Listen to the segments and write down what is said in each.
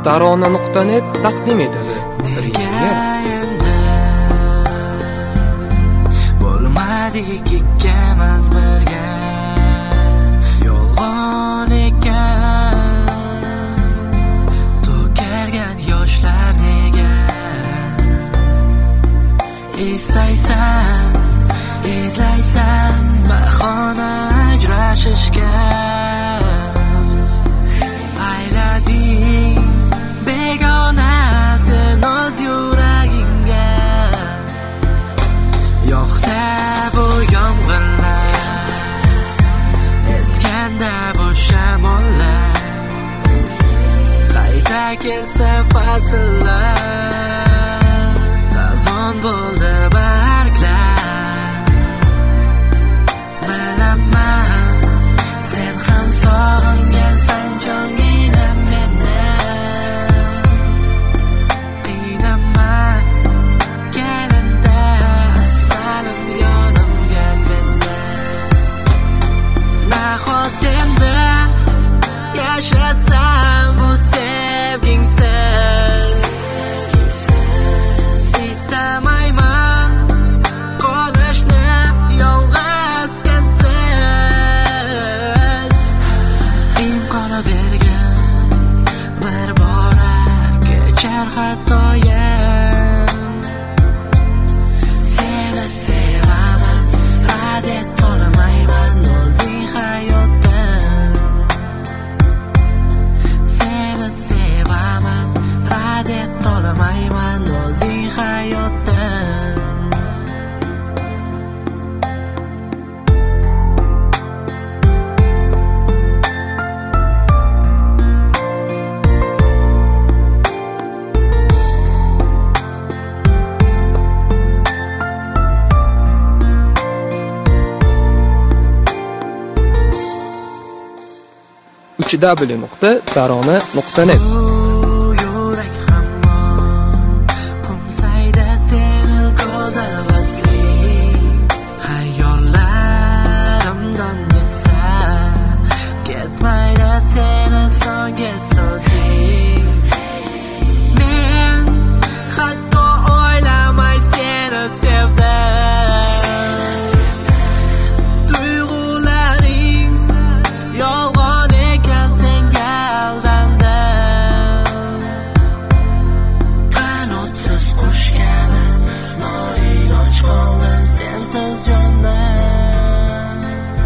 tarona.net taqdim etadi. Bo'lmadik ikkimiz birga, yolg'on ekan to'kargan yoshlar nega? Istaysan, izlaysan bahona ajrashishga, aylading begona sen o'z yuragingga. Yo'qsa bu yomg'irlar, eskanda bu shamollar, qayta kelsa fasllar, xazon bo'ldi barglar. Bilaman sen ham sog'ingansan jonginam meni. Qiynama kelinda asalim yonimga meni. Nahot endi yashasam bu sevgingsiz, istamayman qolishni yolg'iz sensiz. Imkoni bergin bir bora kechar xatoyim. Seni sevaman, rad etolmayman o'zing hayotdan. Seni sevaman, rad etolmayman o'zing hayotdan. www.tarona.net Yurak hammom qumsayda seni go'zal vasli, xayollarimdan esa ketmaydi seni songa sozing. Men hatto o'ylamay seni sevdim. Tuyg'ularing yolg'on ekan, senga aldandim. Qanotsiz qushganim, noiloj qoldim sensiz jondan.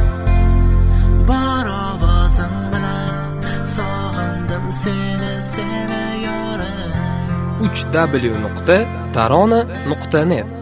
Bor ovozim bilan sog'indim seni yorim. www.tarona.net